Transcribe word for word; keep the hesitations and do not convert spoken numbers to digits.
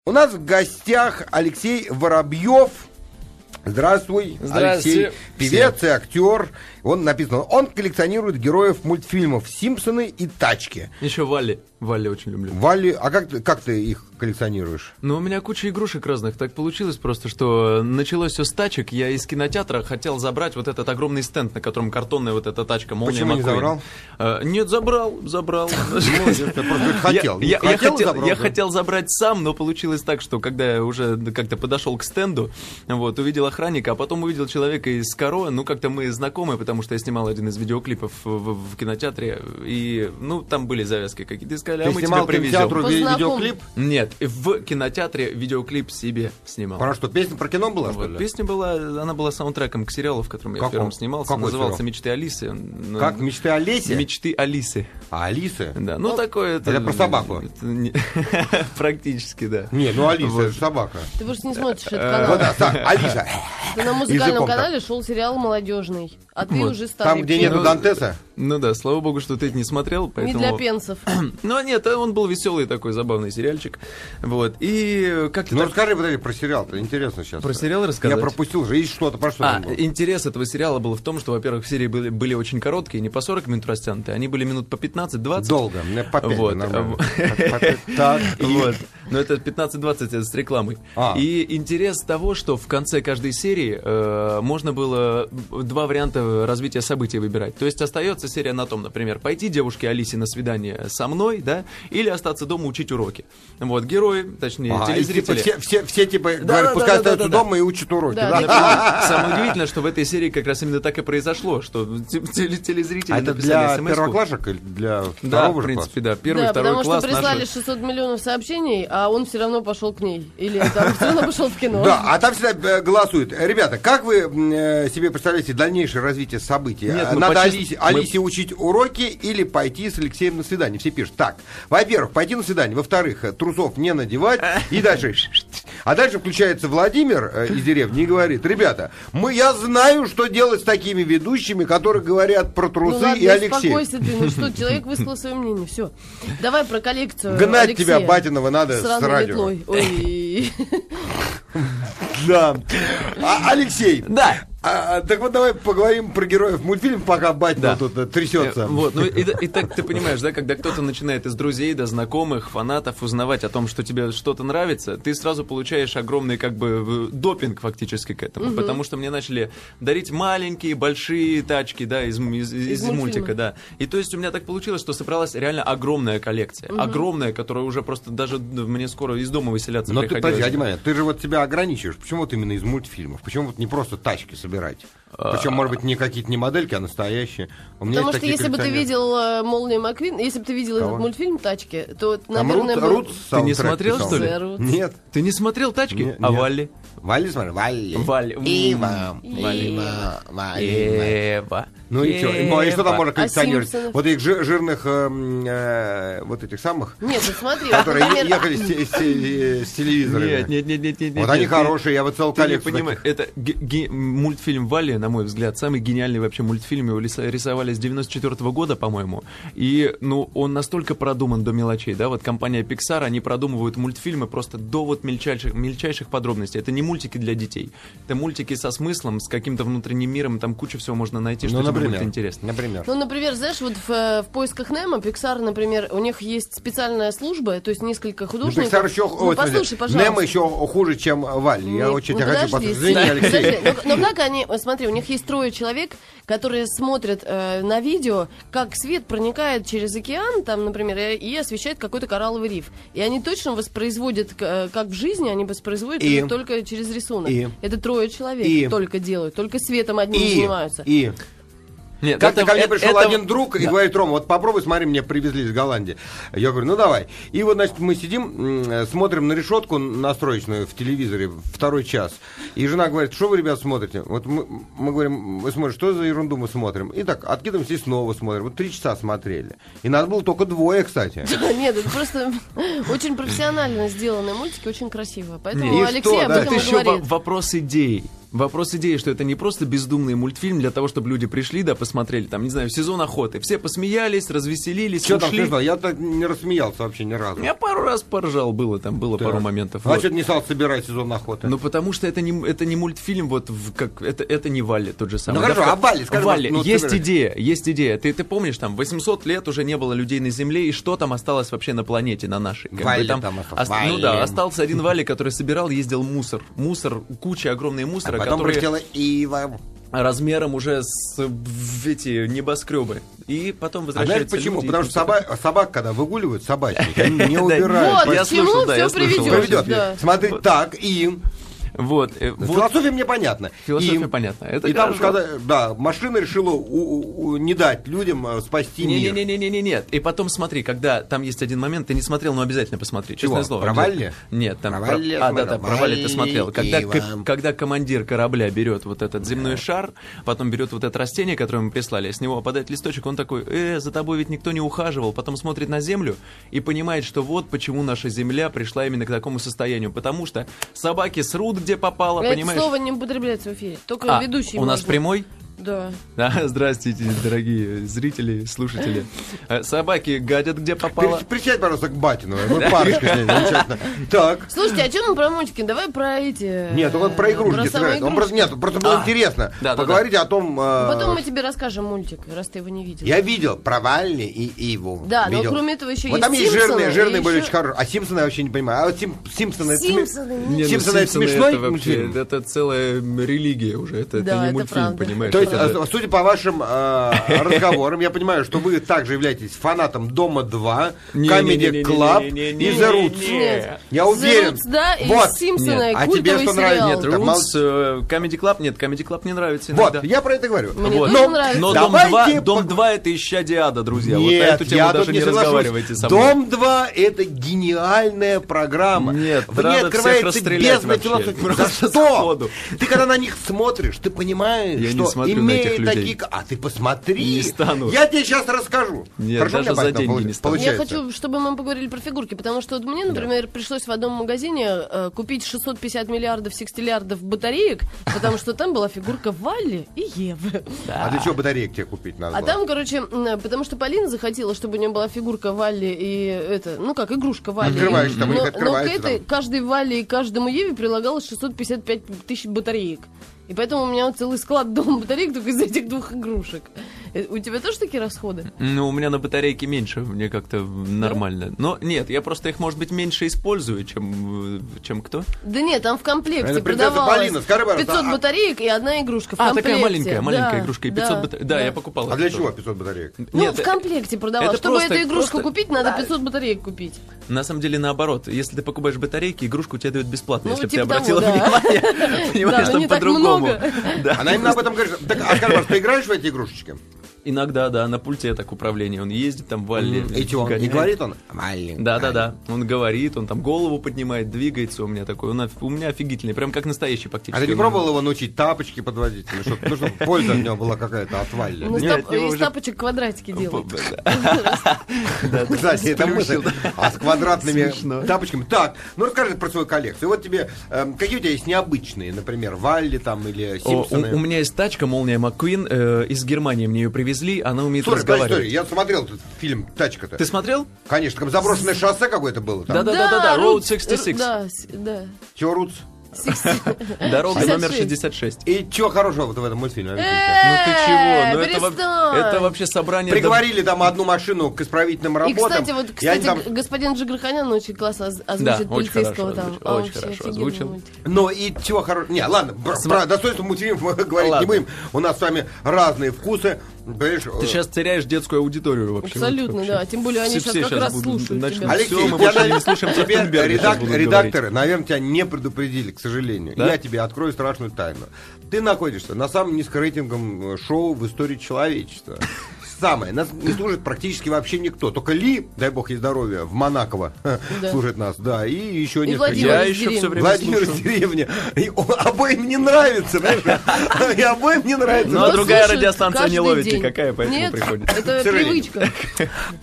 У нас в гостях Алексей Воробьев. Здравствуй, Алексей. Певец и актер. Он написано, он коллекционирует героев мультфильмов «Симпсоны» и «Тачки». Еще Валли. Валли очень люблю. Валли, а как, как ты их коллекционируешь? Ну, у меня куча игрушек разных. Так получилось просто, что началось все с тачек. Я из кинотеатра хотел забрать вот этот огромный стенд, на котором картонная вот эта тачка Молния Почему Маккуин. не забрал? А, нет, забрал, забрал. Хотел. Я хотел забрать сам, но получилось так, что когда я уже как-то подошел к стенду, вот, увидел охранника, а потом увидел человека из Каро, ну, как-то мы знакомы, потому что я снимал один из видеоклипов в, в, в кинотеатре, и, ну, там были завязки какие-то. Сказали, Ты а мы снимал тебя привезем. кинотеатру видеоклип? Нет, в кинотеатре видеоклип себе снимал. Про что, песня про кино была, вот, что ли? Песня была, она была саундтреком к сериалу, в котором я Каком? первым снимался. Какой назывался сериал? «Мечты Алисы». Как? «Мечты Алисы»? «Мечты Алисы». А, Алисы? Да, ну, ну такое... Это, это про собаку? Это не... Практически, да. Не, ну Алиса, вот. Это собака. Ты просто не смотришь этот канал. Вот, да, Алиса. Ты на музыкальном канале шел сериал молодежный, а ты вот. уже старый. Там, где нету Дантеса? Ну да, слава богу, что ты это не смотрел, поэтому... Не для пенсов. Ну нет, он был веселый такой, забавный сериальчик. Вот, и как-то... Ну так... расскажи, подожди, про сериал-то, интересно сейчас. Про сериал рассказать? Я пропустил же, есть что-то, про что а, там было? Интерес этого сериала был в том, что, во-первых, серии были, были очень короткие, не по сорок минут растянутые, они были минут по пятнадцать-двадцать. Долго, мне по пять. Вот. Так, вот. Но это пятнадцать-двадцать это с рекламой. А. И интерес того, что в конце каждой серии э, можно было два варианта развития событий выбирать. То есть остается серия на том, например, пойти девушке Алисе на свидание со мной, да, или остаться дома учить уроки. Вот, герои, точнее, а, телезрители. Все, все, все типа да, говорят, да, пускай да, остаются да, да, дома да. и учат уроки. Да, да? Да. Самое удивительное, что в этой серии как раз именно так и произошло, что телезрители а это для первоклашек или для второго да, в принципе, да, первый, да, второй потому класс. Потому что прислали наши... шестьсот миллионов сообщений, а он все равно пошел к ней. Или там все равно пошел в кино. Да, а там всегда голосуют. Ребята, как вы э, себе представляете дальнейшее развитие событий? Нет, Надо почти... Алисе, Алисе мы... учить уроки или пойти с Алексеем на свидание? Все пишут. Так, во-первых, пойти на свидание. Во-вторых, трусов не надевать. И дальше... А дальше включается Владимир э, из деревни и говорит: ребята, мы, я знаю, что делать с такими ведущими, которые говорят про трусы ну, ладно, и Алексея. Успокойся ты, ну что, человек высказал свое мнение, все. Давай про коллекцию Гнать Алексея. тебя, Батинова, надо с, с радио. Метлой. Ой. Да. А, Алексей. Да. А, так вот давай поговорим про героев мультфильма, пока Батинова да. тут трясется. Вот, ну и, и так ты понимаешь, да, когда кто-то начинает из друзей, да, знакомых, фанатов узнавать о том, что тебе что-то нравится, ты сразу получаешь огромный как бы допинг фактически к этому, угу. потому что мне начали дарить маленькие, большие тачки, да, из, из, из, из мультика, да. И то есть у меня так получилось, что собралась реально огромная коллекция, угу. огромная, которая уже просто даже мне скоро из дома выселяться Но приходилось. ты, подожди, Адиманя, ты же вот себя ограничиваешь, почему вот именно из мультфильмов, почему вот не просто тачки собирать? Причем, может быть, не какие-то не модельки, а настоящие. У меня Потому что если бы ты видел uh, «Молнию Маккуин», если бы ты видел Кого? этот мультфильм «Тачки», то, наверное... Там был... Рут, Рут ты не смотрел, писал. что ли? Нет. Ты не смотрел «Тачки»? Нет, а нет. Валли? Валли смотри, Валли. Валли. Ива. Ива. Валли. Ева. Ну и что? Ну, и что там можно коллекционировать? А вот этих жир, жирных, э, э, вот этих самых, нет, ну смотри, которые например... ехали с, с, с телевизорами. Нет, нет, нет, нет, нет. Вот нет, они нет, хорошие, я вот целую коллекцию. Ты не понимаешь, это ге- ге- мультфильм «Валли», на мой взгляд, самый гениальный вообще мультфильм. Его рисовали с девяносто четвёртого года, по-моему. И, ну, он настолько продуман до мелочей, да, вот компания Pixar, они продумывают мультфильмы просто до вот мельчайших, мельчайших подробностей. Это не мультики для детей. Это мультики со смыслом, с каким-то внутренним миром, там куча всего можно найти, что ну, тебе будет интересно. Например. Ну, например, знаешь, вот в, в «Поисках Немо» Pixar, например, у них есть специальная служба, то есть несколько художников. Ну, Pixar еще, ну, ой, послушай, пожалуйста. Немо еще хуже, чем Валли. Я Не, очень ну, тебя хочу послушать. Извини, Алексей. Подожди, но, но как они, смотри, у них есть трое человек, которые смотрят э, на видео, как свет проникает через океан, там, например, и, и освещает какой-то коралловый риф. И они точно воспроизводят, э, как в жизни, они воспроизводят и, только через рисунок. И, Это трое человек и, только делают, только светом одним и, занимаются. И... Нет, Как-то ко мне это, пришел это... один друг и да. говорит: Рома, вот попробуй, смотри, мне привезли из Голландии. Я говорю, ну давай. И вот, значит, мы сидим, смотрим на решетку настроечную в телевизоре второй час. И жена говорит: что вы, ребят, смотрите? Вот мы, мы говорим, вы смотрите, что за ерунду мы смотрим? И так, откидываемся и снова смотрим. Вот три часа смотрели. И нас было только двое, кстати. Нет, это просто очень профессионально сделанные мультики, очень красиво. Поэтому и Алексей что, об да? этом Это и еще говорит. вопрос идей. Вопрос идеи, что это не просто бездумный мультфильм для того, чтобы люди пришли, да, посмотрели, там, не знаю, сезон охоты. Все посмеялись, развеселились, что ушли. Там, я так не рассмеялся вообще ни разу. Я пару раз поржал, было там, было да. пару моментов. А вот. Что ты не стал собирать сезон охоты? Ну, потому что это не, это не мультфильм, вот, в, как, это, это не Валли тот же самый. Ну, хорошо, да, а Валли, скажи, Валли, ну, есть собирай. идея, есть идея. Ты, ты помнишь, там, восемьсот лет уже не было людей на Земле, и что там осталось вообще на планете, на нашей? Как Валли бы, там, там ост... Ну да, остался один Валли, который собирал, ездил мусор. Мусор, куча огромной мусора, а потом которые... Ива. размером уже с в эти небоскребы. И потом возвращаются. А знаешь почему? Люди, Потому что собак, собак, когда выгуливают, собачники, они не Вот, убирают. к чему все приведет. Смотри, так, и... Вот, э, Философия вот, мне понятна. Философия и, понятна. Это и там, когда, да, машина решила у, у, у, не дать людям спасти не, мир. Не-не-не, нет. И потом смотри, когда там есть один момент, ты не смотрел, но обязательно посмотри. Честное Чего? слово. Про Валли? Нет, там про про... Валли А, да, да, про Валли ты смотрел. Когда, к... когда командир корабля берет вот этот земной шар, потом берет вот это растение, которое мы прислали, с него опадает листочек, он такой, э, за тобой ведь никто не ухаживал. Потом смотрит на землю и понимает, что вот почему наша земля пришла именно к такому состоянию. Потому что собаки срут, где попало, это понимаешь? Слово не употребляется в эфире, только а, ведущий у можно. нас прямой? Да. Да, здравствуйте, дорогие зрители, слушатели. Собаки гадят, где попало. Присядь, пожалуйста, к Батину. Мы парочка с ней, замечательно. Так. Слушайте, а что мы про мультики? Давай про эти... Нет, он про игрушки собирает. Он просто, нет, просто было интересно поговорить о том... Потом мы тебе расскажем мультик, раз ты его не видел. Я видел про Валли и Иву. Да, но кроме этого еще есть Вот там есть Симпсоны. жирные, жирные были очень хорошие. А Симпсоны я вообще не понимаю. А вот Симпсоны... Симпсоны. Симпсоны это смешной мультфильм? Это целая религия уже. Это не мультфильм, понимаешь? То есть, судя по вашим э, разговорам, я понимаю, что вы также являетесь фанатом Дома два, Comedy Club и The Roots. Я уверен. The Roots, да, и вот. Симпсоны, а тебе что нравится? Нет, Roots, Comedy Club, нет, Comedy Club не нравится иногда. Вот, я про это говорю. Мне вот. тоже но, нравится. Но Дом два, Дом два это исчадие ада, друзья. Нет, вот на эту тему даже не, не разговаривайте со мной. Дом два это гениальная программа. Нет, в ней открывается бездна философии. За что? Ты когда на них смотришь, ты понимаешь, я что имея такие... А ты посмотри. Не стану. Я тебе сейчас расскажу. Нет, Хорошо, даже за деньги не стану. Я хочу, чтобы мы поговорили про фигурки, потому что вот мне, например, да. пришлось в одном магазине э, купить шестьсот пятьдесят миллиардов секстиллиардов батареек, потому что там была фигурка Валли и Евы. Да. А для чего батареек тебе купить надо А было? там, короче, потому что Полина захотела, чтобы у нее была фигурка Валли и это, ну как, игрушка Валли. Открываешь там, но, их открываешь. Но к этой, каждой Валли и каждому Еве прилагалось шестьсот пятьдесят пять тысяч батареек. И поэтому у меня вот целый склад дома батареек только из этих двух игрушек. У тебя тоже такие расходы? Ну, у меня на батарейке меньше, мне как-то нормально. Да? Но нет, я просто их, может быть, меньше использую, чем, чем кто? Да нет, там в комплекте продавалось Полина, скажи, пятьсот а... батареек и одна игрушка в а, комплекте. А, такая маленькая, маленькая да, игрушка и пятьсот да, батареек. Да, да, я покупал. А для чего пятьсот батареек? Ну, нет, в комплекте продавалось. Чтобы просто, эту игрушку просто... купить, надо пятьсот батареек купить. На самом деле, наоборот. Если ты покупаешь батарейки, игрушку тебе дают бесплатно, ну, если типа ты обратила того, да. внимание. Понимаешь, там по-другому. Она именно об этом говорит. А скажи, ты играешь в эти игрушечки? Иногда, да, на пульте так управление. Он ездит там, Валли. И чего, и говорит он? Да, да, да. Он говорит, он там голову поднимает, двигается у меня такой. Он, у меня офигительный, прям как настоящий практически. А ты не пробовал его научить тапочки подводить? Ну, чтобы польза от него была какая-то от Валли. Ну, из тапочек квадратики делать. Кстати, это мысль. А с квадратными тапочками. Так, ну расскажи про свою коллекцию. Вот тебе, какие у тебя есть необычные, например, Валли там или Симпсоны? У меня есть тачка Молния Маккуин, из Германии мне ее привезли. Она умеет Слушай, разговаривать. Слушай, я смотрел этот фильм «Тачка»-то. Ты смотрел? Конечно, там заброшенное шоссе какое-то было. Да-да-да, Road шестьдесят шесть. Да, да. Чего, Рутс? Дорога номер шестьдесят шесть. И чего хорошего вот в этом мультфильме? Ну ты чего? Ну это вообще собрание... Приговорили там одну машину к исправительным работам. И, кстати, вот, кстати, господин Джигарханян очень классно озвучит полицейского там. Очень хорошо озвучил. Ну и чего хорошего... Не, ладно, про достоинство мультфильмов мы говорить не будем. У нас с вами разные вкусы. Ты сейчас теряешь детскую аудиторию вообще. Абсолютно, да. Тем более они сейчас как раз слушают тебя. Алексей, мы больше не слушаем тебя. Редакторы, наверное, тебя не предупредили, к сожалению. Да? Я тебе открою страшную тайну. Ты находишься на самом низкорейтинговом шоу в истории человечества. Самое. Нас не служит практически вообще никто. Только Ли, дай бог ей здоровья, в Монаково да. служит нас. Да, и еще и несколько. Я еще все время Владимир из деревни. И обоим не нравится, понимаешь? И обоим не нравится. Ну, а другая радиостанция не ловит никакая, поэтому приходится. Это привычка.